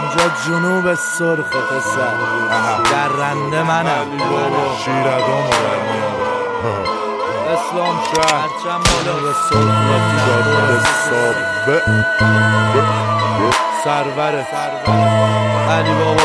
اینجا جنوب سرخ پسر درنده منم شیردامو در میاره اسلام شهر هرچند بالا به سرخ سرور علی بابا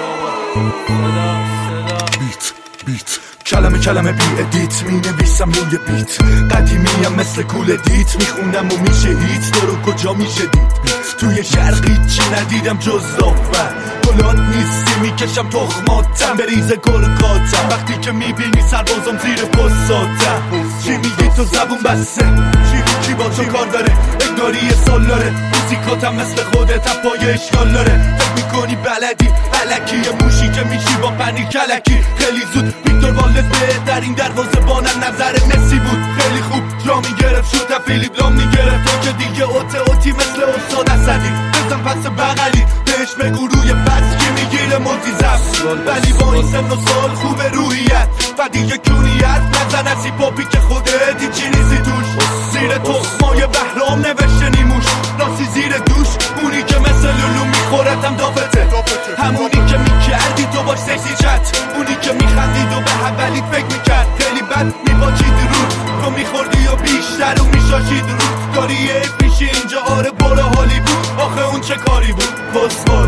بیت کلمه بی ادیت می نویسم روی بیت قدیمیم مثل کول دیت میخونم و میشه هیت تو رو کجا میشه دید توی شرقی چی ندیدم جز ظافر گلات نیستی میکشم تخماتم بریزه گرگاتم وقتی که میبینی سربازم زیر پستاتم چی میگی تو زبون بسته کی با تو کار داره اگداری سال داره موزیکاتم مثل خودت پای اشکال داره فکر میکنی بلدی علکی موشی که میشی با پنیر کلکی خیلی زود ویکتور والدز بهترین دروازه بانم نظر مسی بود خیلی خوب جا میگرفت شوت فیلیپ لام میگرفت تو که دیگه اوتی مثل استاد اسدی بزن پس بغلی بهش بگو روی پس کی میگیره ملتیزم ولی با این سن و سال خوبه روحیت و دیگه کونیت نزن از پاپی که خودت چی نیستی توش زیر تخمای بهرام نوشته نیموش راستی زیر دوش اونی که مثل لولو میخورتم دافته همونی که میکردی تو باش سکسی چت اونی که میخندید و به اولیت فکر میکرد خیلی بد میباچید رود تو میخوردی و بیشتر و میشاشید رود داری یه پیشی اینجا آره برو هالیوود آخه اون چه کاری بود کسخور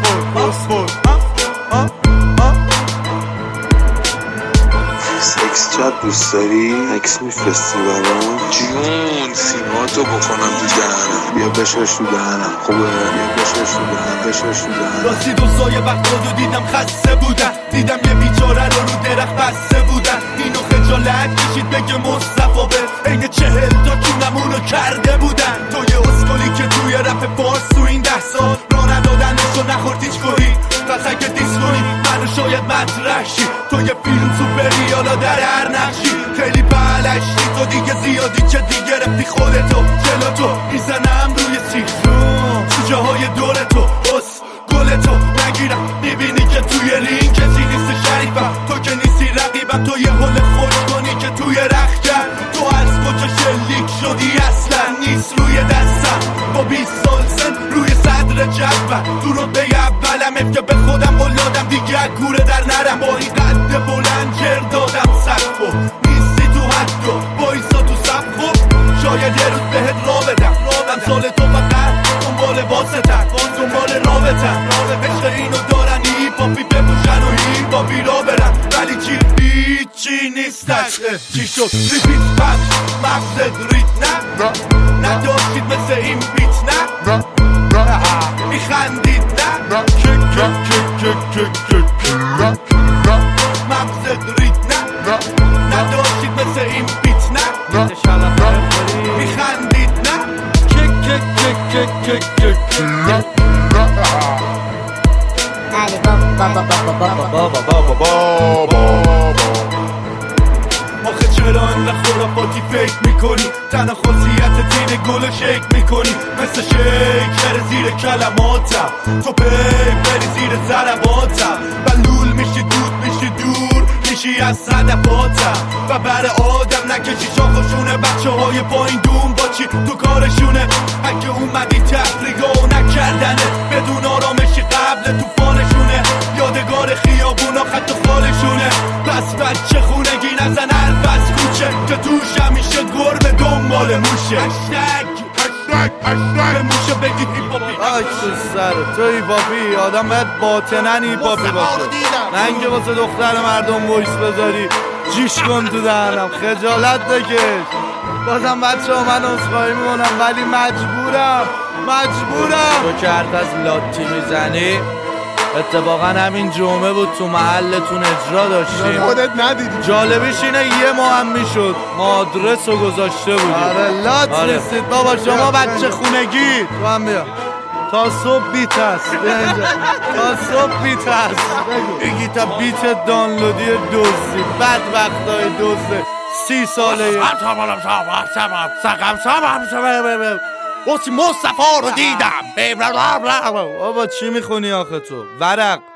سکس چت دوست داری؟ عکس میفرستی برام؟ جون سیماتو بکنم تو دهنم بیا بشش تو دهنم خوبه بیا بشش تو دهنم راستی دوستای وقتا دیدم خسته بودن دیدم یه بیچاره رو درخت بسته بودن اینو خجالت کشید بگه مصطفی به عین 40 تا کونمونو کرده بودن تو یه اسکولی که توی رپ فارس تو این 10 سال را ندادنشو نخورد هیچ گوهی پس اگه دیس کنی منو شاید مطرح شی تو یه فیلم سوپری حالا در هر نقشی خیلی بلشتی تو دیگه زیادی چه دیگه رفتی خودتو جلوتو میزنم روی سیخون شوجه های دورتو بس گلتو نگیرم میبینی که توی رینگ کسی نیست شریفم تو که نیستی رقیبم تو یه حل خوش کنی که توی رخ کرد تو از کجا شلیک شدی اصلا نیست روی دستم با 20 سال سن روی صدر جدول تو رو به اولم که به خودم قلادم دیگه کوره در نرم با این قد بلند جر دادم سقفو نیستی تو حد و بایستا تو صف خوب شاید یه روز بهت را بدم سال تو فقط دنبال واسطن دنبال رابطن عشق اینو دارن هیپاپی بپوشن و هیپاپی را برن ولی چی هیچی نیستش چی شد ریپیت پخش مغزت ریت نه نداشتید مثل این بیت نه میخندید نه مغزت ریت نه نداشتید مثل این بیت نه میخندید نه آخه چرا انقدر خرافاتی فکر میکنی تنها خاصیت تین گل شیک میکنی مثل شیکر زیر کلماتم تو بری زیر ضرباتم و لول میشی دود میشی دور میشی از صدفاتم و بر آدم نکشی شاخشونه بچه های پایین دوم با چی تو کارشونه اگه اومدی تفریگا نکردنه بدون آرامشی قبل توفانشونه یادگار خیابونا خط و خالشونه پس بچه خونگی نزن حرف از کوچه که توش همیشه گربه دنبال موشه به موشه بگید هیپاپی آی تو سر تو هیپاپی آدم باید باطنن هیپاپی باشه نه اینکه واسه دختر مردم وایس بذاری جیش کن تو دهنم خجالت بکش بازم بچه ها من عذرخواهی میکنم ولی مجبورم تو که حرف از لاتی میزنی اتفاقا همین جمعه بود تو محلتون اجرا داشتیم خودت ندیدی جالبیش اینه یه ماه هم میشد ما آدرس رو گذاشته بودیم آره لات نیستید بابا شما بچه خونگی تو هم بیا تا صبح بیت هست تا صبح بیت هست بگی تا بیت دانلودی دوزی بد وقتای دوزه 30 ساله مصطفی رو دیدم بابا چی میخونی آخه تو ورق